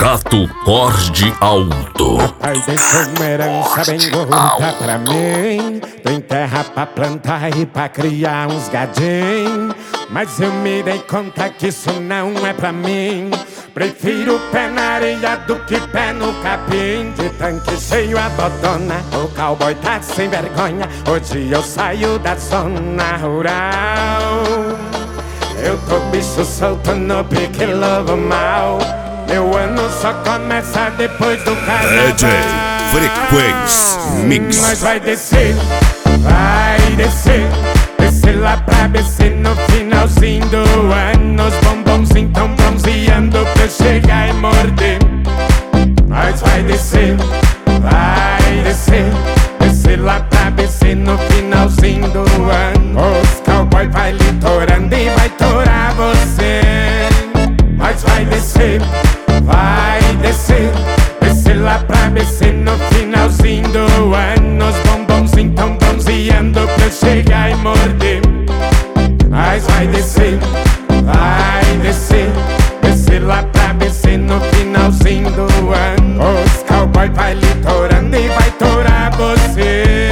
Gato Corde Alto. Papai deixou uma herança bem gorda pra mim. Tem terra pra plantar e pra criar uns gadinhos. Mas eu me dei conta que isso não é pra mim. Prefiro pé na areia do que pé no capim. De tanque cheio a botona, o cowboy tá sem vergonha. Hoje eu saio da zona rural. Eu tô bicho solto no pique lobo mal. Meu ano só começa depois do carnaval. DJ Frequência Mix. Nós vai descer, descer lá pra BC no finalzinho do ano. Os bombons tão bronzeando pra eu chegar e morder. Nós vai descer, descer lá pra BC no finalzinho do ano. Os cowboy vai litorando e vai torar você. Nós vai descer, descer lá pra BC no finalzinho do ano. Os bombons tão bronzeando pra eu chegar e morder. Nós vai descer, descer lá pra BC no finalzinho do ano. Os cowboy vai litorando e vai torar você.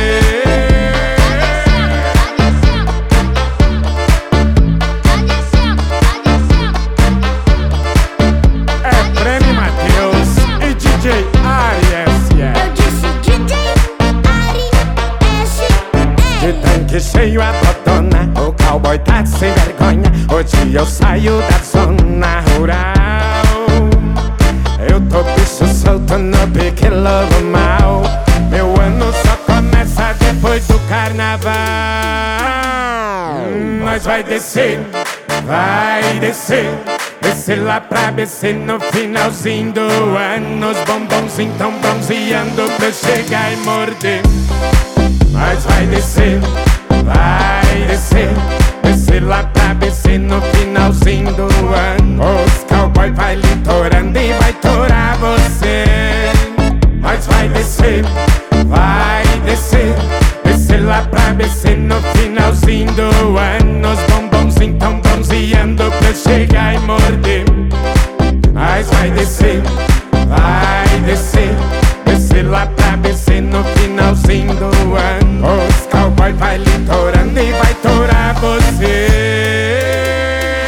De cheio a botona, o cowboy tá sem vergonha. Hoje eu saio da zona rural. Eu tô bicho solto no pique lobo mal. Meu ano só começa depois do carnaval. Nós vai descer, descer lá pra BC no finalzinho do ano. Os bombons tão bronzeando pra eu chegar e morder. Nós vai descer, descer lá pra BC